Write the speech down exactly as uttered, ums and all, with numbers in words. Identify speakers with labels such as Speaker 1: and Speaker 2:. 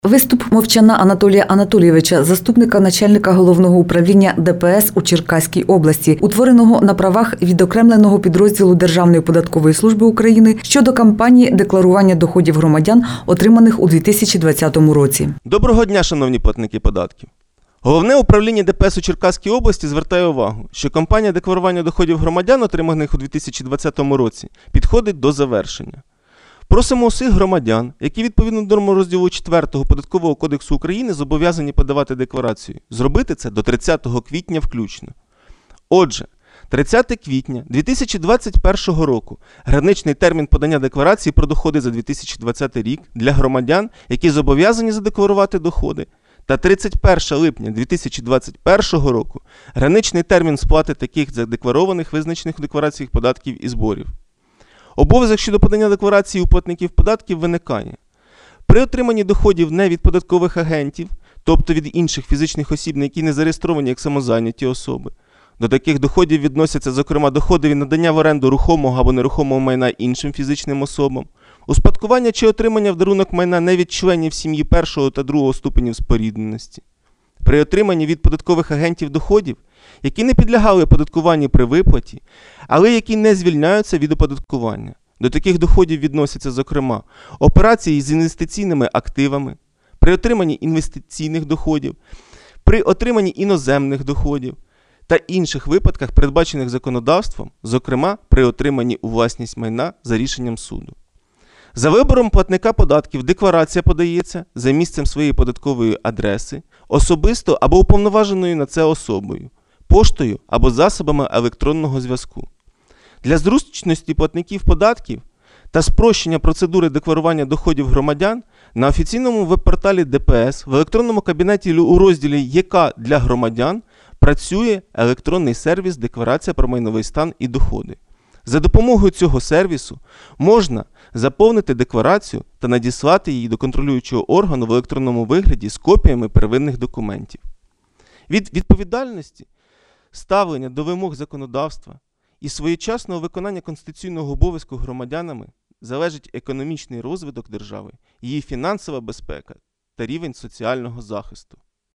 Speaker 1: Виступ Мовчана Анатолія Анатолійовича, заступника начальника головного управління Де Пе Ес у Черкаській області, утвореного на правах відокремленого підрозділу Державної податкової служби України щодо кампанії декларування доходів громадян, отриманих у дві тисячі двадцятому році.
Speaker 2: Доброго дня, шановні платники податків. Головне управління Де Пе Ес у Черкаській області звертає увагу, що кампанія декларування доходів громадян, отриманих у дві тисячі двадцятому році, підходить до завершення. Просимо усіх громадян, які відповідно до норм розділу четвертого Податкового кодексу України зобов'язані подавати декларацію, зробити це до тридцятого квітня включно. Отже, тридцяте квітня дві тисячі двадцять першого року граничний термін подання декларації про доходи за дві тисячі двадцятий рік для громадян, які зобов'язані задекларувати доходи, та тридцять першого липня дві тисячі двадцять першого року граничний термін сплати таких задекларованих визначених у деклараціях податків і зборів. Обов'язок щодо подання декларації у платників податків виникає при отриманні доходів не від податкових агентів, тобто від інших фізичних осіб, на які не зареєстровані як самозайняті особи. До таких доходів відносяться, зокрема, доходи від надання в оренду рухомого або нерухомого майна іншим фізичним особам, успадкування чи отримання в дарунок майна не від членів сім'ї першого та другого ступенів спорідненості. При отриманні від податкових агентів доходів, які не підлягали оподаткуванню при виплаті, але які не звільняються від оподаткування. До таких доходів відносяться, зокрема, операції з інвестиційними активами, при отриманні інвестиційних доходів, при отриманні іноземних доходів та інших випадках, передбачених законодавством, зокрема, при отриманні у власність майна за рішенням суду. За вибором платника податків декларація подається за місцем своєї податкової адреси, особисто або уповноваженою на це особою, поштою або засобами електронного зв'язку. Для зручності платників податків та спрощення процедури декларування доходів громадян на офіційному веб-порталі Де Пе Ес в електронному кабінеті у розділі «Є Ка для громадян» працює електронний сервіс «Декларація про майновий стан і доходи». За допомогою цього сервісу можна заповнити декларацію та надіслати її до контролюючого органу в електронному вигляді з копіями первинних документів. Від відповідальності, ставлення до вимог законодавства і своєчасного виконання конституційного обов'язку громадянами залежить економічний розвиток держави, її фінансова безпека та рівень соціального захисту.